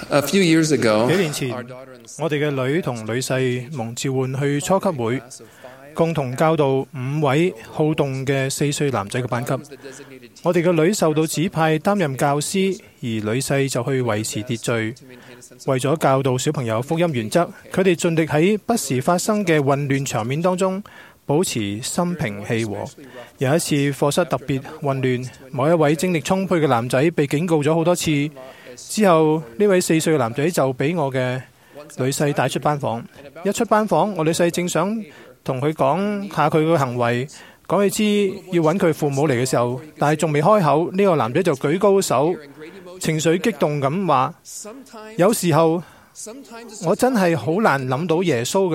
幾年前，我哋嘅女同女婿蒙召喚去初級會，共同教導5位好動嘅4歲男仔嘅班級。我哋嘅女受到指派擔任教師，而女婿就去維持秩序。為咗教導小朋友福音原則，佢哋盡力喺不時發生嘅混亂場面當中保持心平氣和。有一次課室特別混亂，某一位精力充沛嘅男仔被警告咗好多次。之後呢位4歲嘅男仔就俾我嘅女婿帶出班房。一出班房，我女婿正想同佢講下佢嘅行為，講佢知要揾佢父母嚟嘅時候，但係仲未開口，呢個男仔就舉高手，情緒激動咁話：有時候我真係好難諗到耶穌嘅。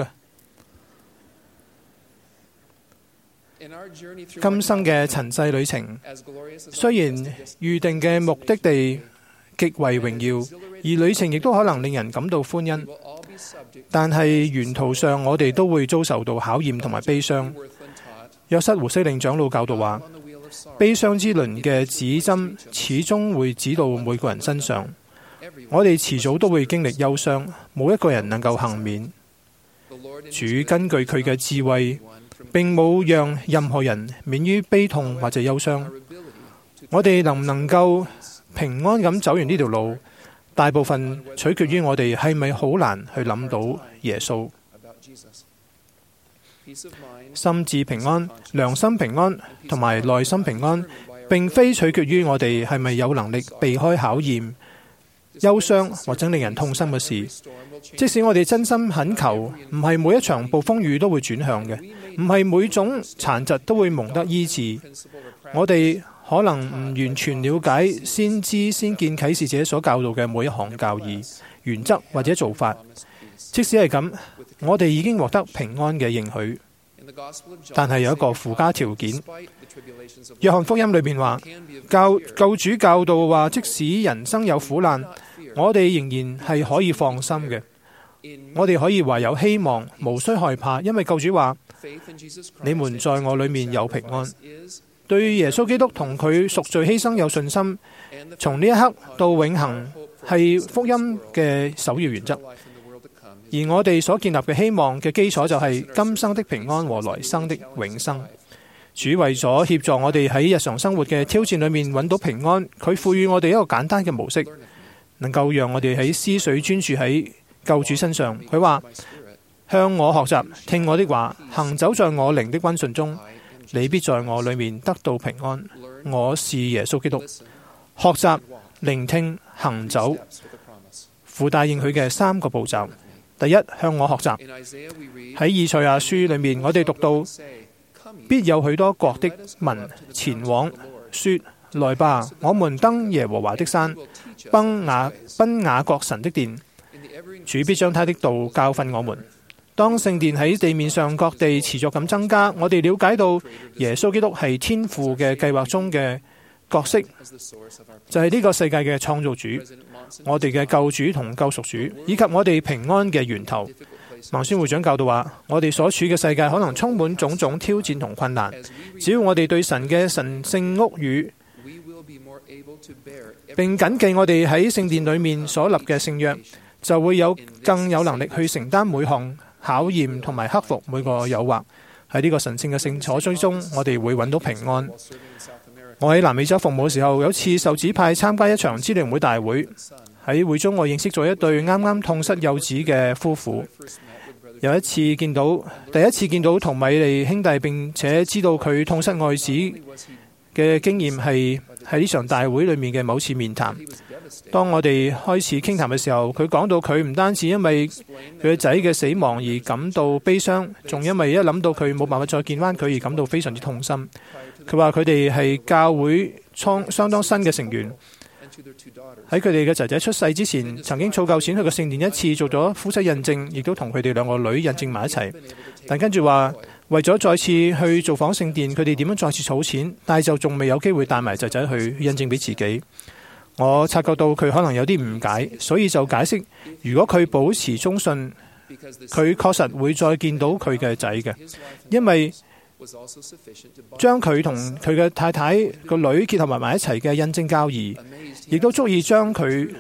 今生嘅塵世旅程，雖然預定嘅目的地極為榮耀，而旅程亦都可能令人感到歡欣，但係沿途上我哋都會遭受到考驗同埋悲傷。約瑟胡西令長老教導話：悲傷之輪嘅指針始終會指到每個人身上，我哋遲早都會經歷憂傷，冇一個人能夠幸免。主根據佢嘅智慧，並冇讓任何人免於悲痛或者憂傷。我哋能唔能夠平安咁走完呢條路，大部分取決於我哋係咪好難去諗到耶穌。心智平安、良心平安同埋內心平安，並非取決於我哋係咪有能力避開考驗、憂傷或者令人痛心嘅事。即使我哋真心懇求，唔係每一場暴風雨都會轉向嘅，唔係每種殘疾都會蒙得醫治。我哋可能唔完全了解先知先見啟示者所教導嘅每一項教義、原則或者做法。即使係咁，我哋已經獲得平安嘅應許。但係有一個附加條件。約翰福音裏面話，救主教導話，即使人生有苦難，我哋仍然係可以放心嘅。我哋可以話有希望，無需害怕，因為救主話：你們在我裏面有平安。對耶穌基督同佢贖罪犧牲有信心，從呢一刻到永恆係福音嘅首要原則。而我哋所建立嘅希望嘅基礎就係今生的平安和來生的永生。主為咗協助我哋喺日常生活嘅挑戰裏面揾到平安，佢賦予我哋一個簡單嘅模式，能夠讓我哋喺思緒專注喺救主身上。佢話：向我學習，聽我的話，行走在我靈的溫順中，你必在我裏面得到平安。我是耶穌基督。學習、聆聽、行走，附帶應許嘅3個步驟。第一，向我學習。喺以賽亞書裏面，我哋讀到：必有許多國的民前往，說：來吧，我們登耶和華的山，奔雅各神的殿。主必將他的道教訓我們。當聖殿喺地面上各地持續咁增加，我哋了解到耶穌基督係天父嘅計劃中嘅角色，就係呢個世界嘅創造主，我哋嘅救主同救贖主，以及我哋平安嘅源頭。孟孫會長教導話：我哋所處嘅世界可能充滿種種挑戰同困難，只要我哋對神嘅神聖屋宇，並謹記我哋喺聖殿裏面所立嘅聖約，就會更有能力去承擔每項考驗同埋克服每個誘惑。喺呢個神聖嘅聖所之中，我哋會揾到平安。我喺南美洲服務嘅時候，有次受指派參加一場支聯會大會。喺會中，我認識咗一對啱啱痛失幼子嘅夫婦。第一次見到同米利兄弟，並且知道佢痛失愛子嘅經驗係喺呢場大會裏面嘅某次面談。當我哋開始傾談嘅時候，佢講到佢唔單止因為佢嘅仔嘅死亡而感到悲傷，仲因為一諗到佢冇辦法再見翻佢而感到非常之痛心。佢話佢哋係教會相當新嘅成員，喺佢哋嘅仔仔出世之前，曾經儲夠錢去個聖殿一次，做咗夫妻印證，亦都同佢哋2個女印證埋一齊。但跟住話為咗再次去造訪聖殿，佢哋點樣再次儲錢，但係就仲未有機會帶埋仔仔去印證俾自己。我察覺到佢可能有啲誤解，所以就解釋，如果佢保持忠信，佢確實會再見到佢嘅仔嘅，因為將佢同佢嘅太太個女結合埋一齊嘅印證教義，亦都足以將佢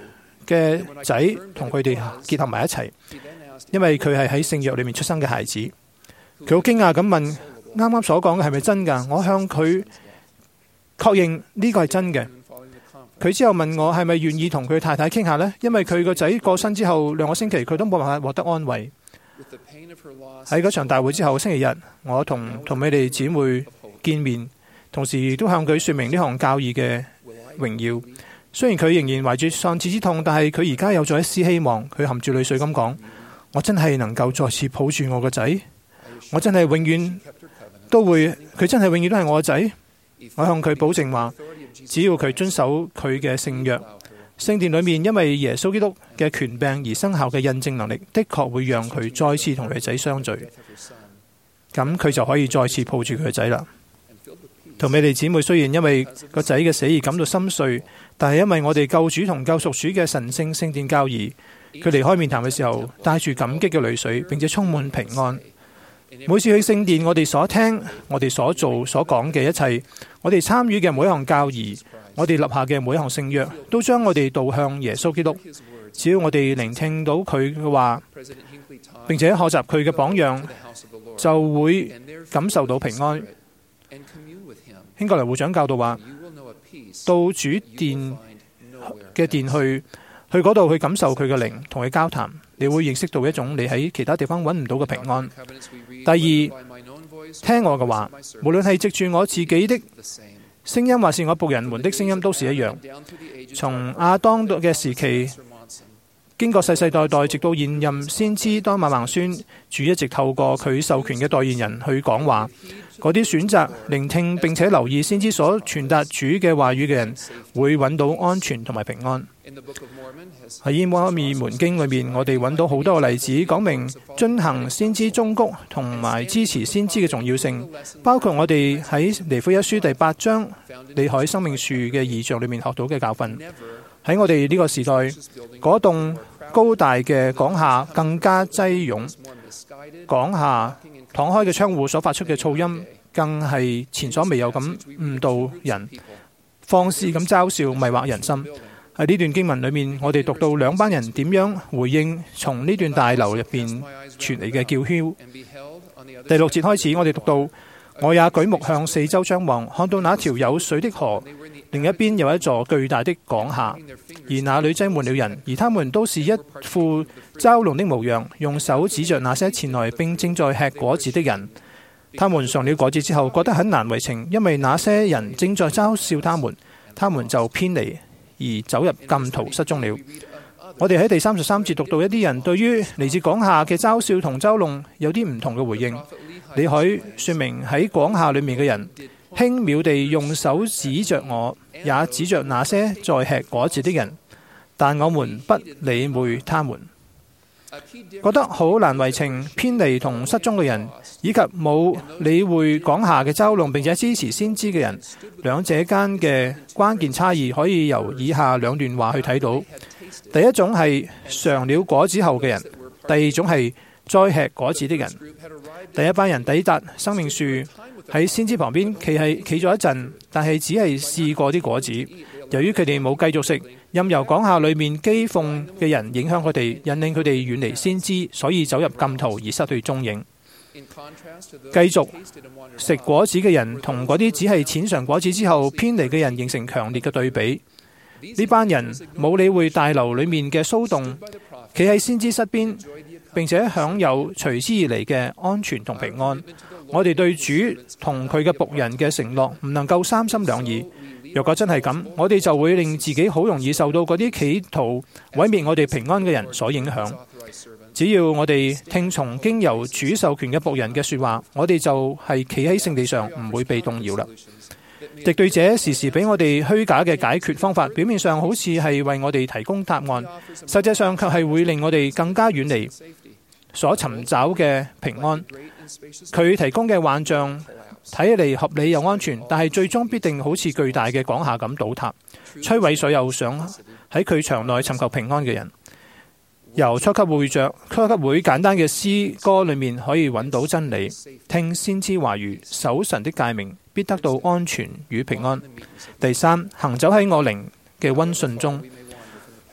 嘅仔同佢哋結合埋一齊，因為佢係喺聖約裏面出生嘅孩子。佢好驚訝咁問：啱啱所講嘅係咪真㗎？我向佢確認呢個係真嘅。佢之後問我係咪願意同佢太太傾下呢？因為佢個仔過身之後2個星期，佢都冇辦法獲得安慰。喺嗰場大會之後，星期日，我同你哋姊妹見面，同時亦都向佢說明呢項教義嘅榮耀。雖然佢仍然懷住喪子之痛，但係佢而家有咗一絲希望。佢含住淚水咁講：我真係能夠再次抱住我個仔，我真係永遠都會，佢真係永遠都係我個仔。我向佢保證話，只要佢遵守佢嘅聖約，聖殿裏面因為耶穌基督嘅權柄而生效嘅印證能力，的確會讓佢再次同佢仔相聚。咁佢就可以再次抱住佢個仔啦。同你哋姊妹雖然因為個仔嘅死而感到心碎，但係因為我哋救主同救贖主嘅神聖聖殿教義，佢離開面談嘅時候帶住感激嘅淚水，並且充滿平安。每次去聖殿，我哋所聽、我哋所做、所講嘅一切，我哋參與嘅每一項教義，我哋立下嘅每一項聖約，都將我哋導向耶穌基督。只要我哋聆聽到佢嘅話，並且學習佢嘅榜樣，就會感受到平安。興國黎會長教導話，到主殿嘅殿去嗰度去感受佢嘅靈，同佢交談，你會認識到一種你喺其他地方揾唔到嘅平安。第二，聽我嘅話，無論係藉住我自己的聲音，或是我僕人們的聲音，都是一樣。從亞當嘅時期，經過世世代代，直到現任先知多馬孟孫，主一直透過佢授權嘅代言人去講話。嗰啲選擇聆聽並且留意先知所傳達主嘅話語嘅人，會揾到安全同埋平安。喺摩爾門經裏面，我哋揾到好多個例子，講明遵行先知忠告同埋支持先知嘅重要性。包括我哋喺尼腓一書第8章利海生命樹嘅異象裏面學到嘅教訓。喺我哋呢個時代，嗰棟高大嘅港廈更加擠擁，港廈敞開嘅窗戶所發出嘅噪音，更係前所未有咁誤導人，放肆咁嘲笑，迷惑人心。喺呢段經文裏面，我哋讀到兩班人點樣回應從呢段大樓入邊傳嚟嘅叫囂。第6節開始，我哋讀到：我也舉目向四周張望，看到那條有水的河，另一邊有一座巨大的港廈，而那裏擠滿了人，而他們都是一副嘲弄的模樣，用手指着那些前來並正在吃果子的人。他們嘗了果子之後，覺得很難為情，因為那些人正在嘲笑他們，他們就偏離而走入禁途失蹤了。我哋喺第33節讀到一啲人對於嚟自港廈嘅嘲笑同嘲弄有啲唔同嘅回應。李海說明喺港廈裏面嘅人輕蔑地用手指着我，也指着那些在吃果子的人，但我們不理會他們。覺得好難為情、偏離同失蹤嘅人，以及冇理會港廈嘅嘲弄並且支持先知嘅人，兩者間嘅關鍵差異可以由以下兩段話去睇到。第一種係嘗了果子後嘅人，第二種係再吃果子的人。第一班人抵達生命樹，喺先知旁邊企咗一陣，但係只係試過啲果子。由於佢哋冇繼續食，任由港廈裏面譏諷嘅人影響佢哋，引領佢哋遠離先知，所以走入禁途而失去蹤影。繼續食果子嘅人同嗰啲只係淺嘗果子之後偏離嘅人形成強烈嘅對比。呢班人冇理會大樓裏面嘅騷動，企喺先知身邊，並且享有隨之而嚟嘅安全同平安。我哋對主同佢嘅僕人嘅承諾唔能夠三心兩意。若果真係咁，我哋就會令自己好容易受到嗰啲企圖毀滅我哋平安嘅人所影響。只要我哋聽從經由主授權嘅僕人嘅說話，我哋就係企喺聖地上，唔會被動搖啦。敵對者時時俾我哋虛假嘅解決方法，表面上好似係為我哋提供答案，實際上卻係會令我哋更加遠離所尋找嘅平安。佢提供嘅幻象睇起嚟合理又安全，但係最終必定好似巨大嘅港廈咁倒塌，摧毀所有想喺佢場內尋求平安嘅人。由初級會簡單嘅詩歌裏面可以揾到真理，聽先知話語，守神的誡命，必得到安全與平安。第三，行走喺我靈嘅溫順中，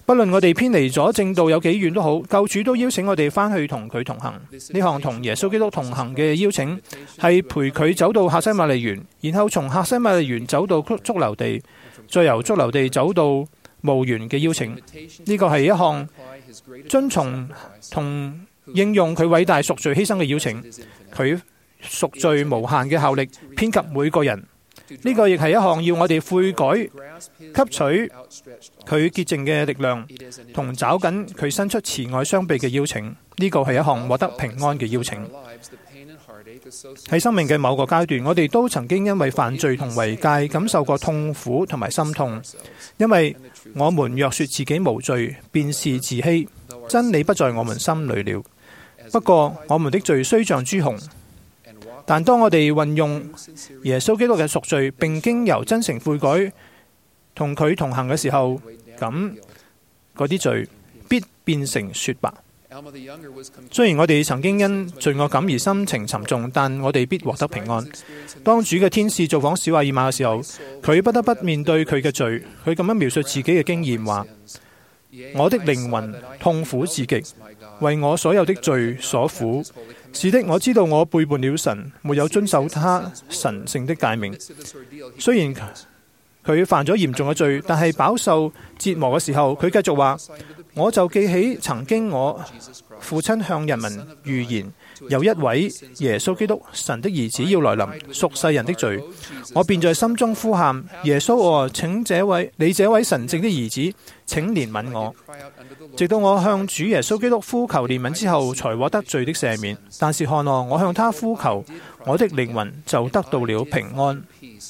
不論我哋偏離咗正道有幾遠都好，救主都邀請我哋返去同佢同行。呢項同耶穌基督同行嘅邀請，係陪佢走到客西馬尼園，然後從客西馬尼園走到髑髏地，再由髑髏地走到墓園嘅邀請。呢個係一項遵從同應用佢偉大贖罪犧牲嘅邀請。佢贖罪無限嘅效力遍及每個人。呢個亦係一項要我哋悔改、吸取佢潔淨嘅力量，同找緊佢伸出慈愛雙臂嘅邀請。呢個係一項獲得平安嘅邀請。喺生命嘅某個階段，我哋都曾經因為犯罪同違戒感受過痛苦同埋心痛，因為我們若說自己無罪，便是自欺，真理不在我們心裏了。不過我們的罪雖像朱紅，但當我哋運用耶穌基督嘅贖罪，並經由真誠悔改同佢同行嘅時候，咁嗰啲罪必變成雪白。雖然我哋曾經因罪惡感而心情沉重，但我哋必獲得平安。當主嘅天使造訪小亞爾瑪嘅時候，佢不得不面對佢嘅罪。佢咁樣描述自己嘅經驗話：我的靈魂痛苦至極，為我所有的罪所苦。是的，我知道我背叛了神，沒有遵守他神聖的誡命。雖然佢犯咗嚴重嘅罪，但係飽受折磨嘅時候，佢繼續話：我就記起曾經我父親向人民預言，有一位耶穌基督神的兒子要來臨，贖世人的罪。我便在心中呼喊：耶穌啊，請你這位神聖的兒子，請憐憫我。直到我向主耶穌基督呼求憐憫之後，才獲得罪的赦免。但是看我向他呼求，我的靈魂就得到了平安。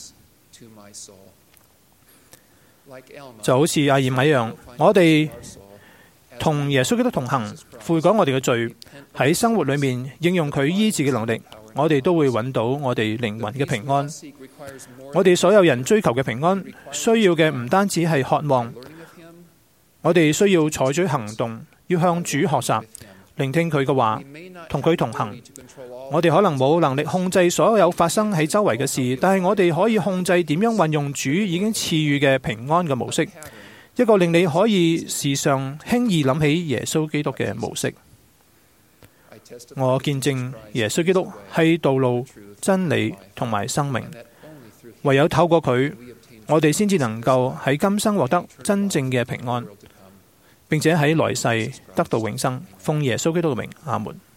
就好似亞爾瑪一樣，我哋同耶穌基督同行，悔改我哋嘅罪，喺生活裏面應用佢醫治嘅能力，我哋都會揾到我哋靈魂嘅平安。我哋所有人追求嘅平安，需要嘅唔單止係渴望，我哋需要採取行動，要向主學習，聆聽佢嘅話，同佢同行。我哋可能冇能力控制所有發生喺周圍嘅事，但係我哋可以控制點樣運用主已經賜予嘅平安嘅模式，一個令你可以時常輕易諗起耶穌基督嘅模式。我見證耶穌基督係道路、真理同埋生命，唯有透過佢，我哋先至能夠喺今生獲得真正嘅平安，並且喺來世得到永生。奉耶穌基督嘅名，阿門。